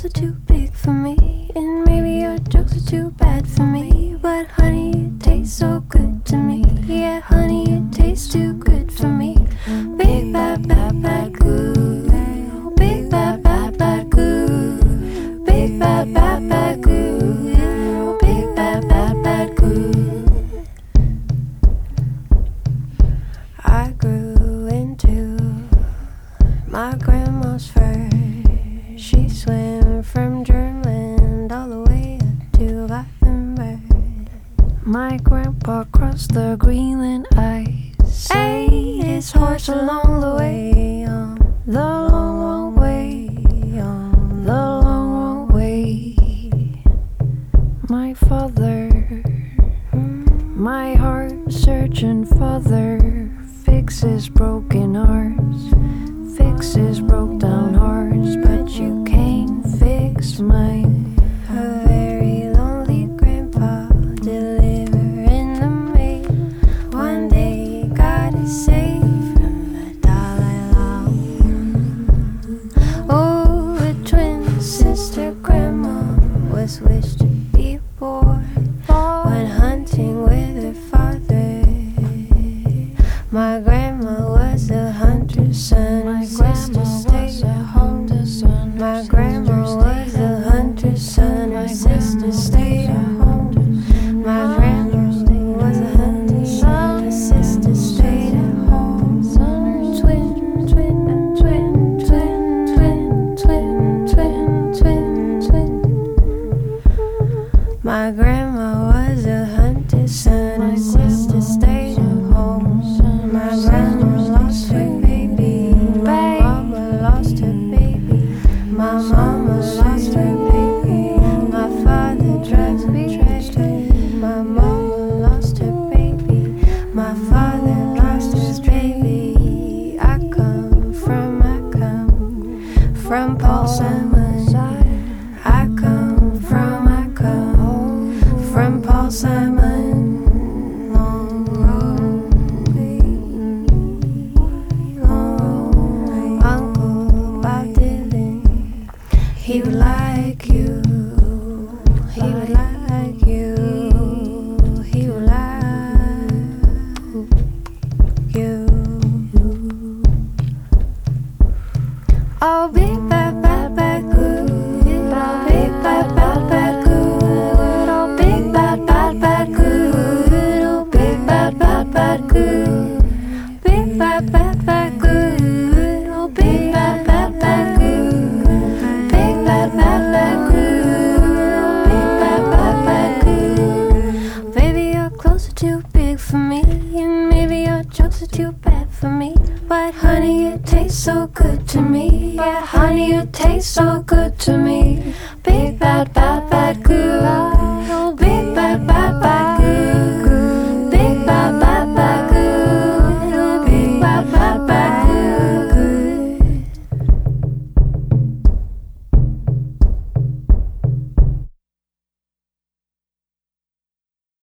clothes are too big for me, and maybe your jokes are too bad for me. But honey, you taste so good to me. Yeah, honey, you taste too good for me. Big bad bad bad goo, big bad bad bad goo, big bad bad bad goo, big bad bad bad goo. I grew into my grandma's fur. She swam from Dreamland all the way up to Gothenburg. My grandpa crossed the Greenland ice, ate his horse along the way, on the long, long way, on the long, long way. My father, my heart-searching father, fixes broken hearts, fixes broke-down hearts, but you can't fix mine. A very lonely grandpa delivering the mail. One day got it safe from the Dalai Lama. Oh, a twin sister grandma was wished to be born when hunting with her father. My grandma was a hunter's son. My sister stayed at home. My grandma was a hunter's son. My sister stayed at home. My grandma was a hunter's son. My sister stayed at home. Twin, twin, twin, twin, twin, twin, twin, twin, twin. My grandma was a hunter's son. My sister stayed at home. My grandma lost her baby. My mama lost her baby. My mama lost her baby. My father drives a tractor. My mama lost her baby. My father lost his baby. I come from Paul Simon. I come from Paul Simon. Long road. Uncle Bob Dylan, he would like you, he would like you, he would like you. Oh, big bad bad bad good, oh, big bad bad bad good, oh, big bad bad bad good, oh, big bad bad bad good, big bad bad bad good, oh, big bad bad bad good, big bad bad bad good, oh, big bad bad bad good. Baby, your clothes are too big for me, and maybe your jokes are too bad for me. But honey, you taste so good to me. Yeah, honey, you taste so good to me. Big bad bad